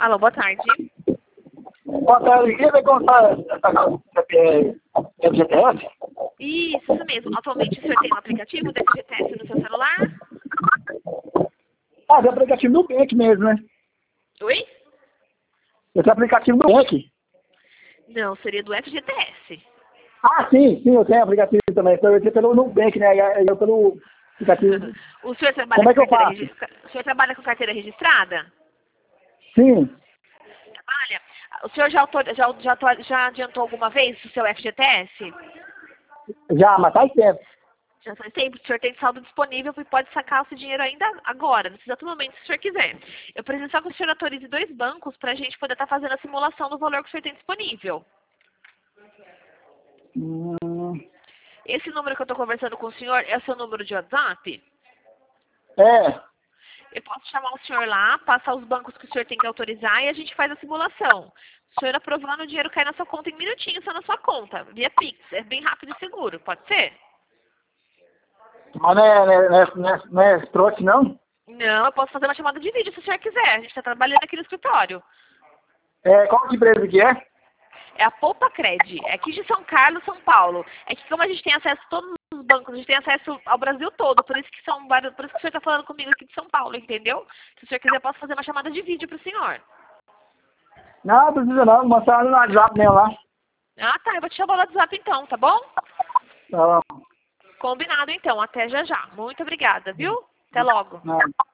Alô, boa tarde. Boa tarde, quer ver como está FGTS? Isso mesmo. Atualmente o senhor tem um aplicativo do FGTS no seu celular? Ah, tem aplicativo do Bank mesmo, né? Oi? Esse aplicativo do Bank. Não, seria do FGTS. Ah, sim, eu tenho aplicativo também. Eu tenho pelo Nubank, né? Eu pelo aplicativo. O senhor trabalha Como é com que eu carteira faço? registrada? O senhor trabalha com carteira registrada? Sim, Trabalha. O senhor já adiantou alguma vez o seu FGTS? já, mas faz tempo. Já faz tempo. O senhor tem saldo disponível e pode sacar esse dinheiro ainda agora, nesse exato momento, se o senhor quiser. Eu preciso só que o senhor autorize 2 bancos para a gente poder estar fazendo a simulação do valor que o senhor tem disponível. Hum, Esse número que eu estou conversando com o senhor é o seu número de WhatsApp? é, Eu posso chamar o senhor lá, passar os bancos que o senhor tem que autorizar e a gente faz a simulação. O senhor aprovando, o dinheiro cai na sua conta em minutinhos, só na sua conta, via Pix. É bem rápido e seguro, pode ser? mas não é trote, não? Não, eu posso fazer uma chamada de vídeo se o senhor quiser. A gente está trabalhando aqui no escritório. É, qual que empresa que é? É a Poupa Cred, é aqui de São Carlos, São Paulo. É que como a gente tem acesso a todos os bancos, a gente tem acesso ao Brasil todo, por isso que são vários, por isso que o senhor está falando comigo aqui de São Paulo, entendeu? Se o senhor quiser, eu posso fazer uma chamada de vídeo para o senhor. Não, não precisa não, mostrar no WhatsApp mesmo lá. Ah, tá, eu vou te chamar no WhatsApp então, tá bom? Tá bom. Combinado então, até já já. Muito obrigada, viu? Até logo. Não.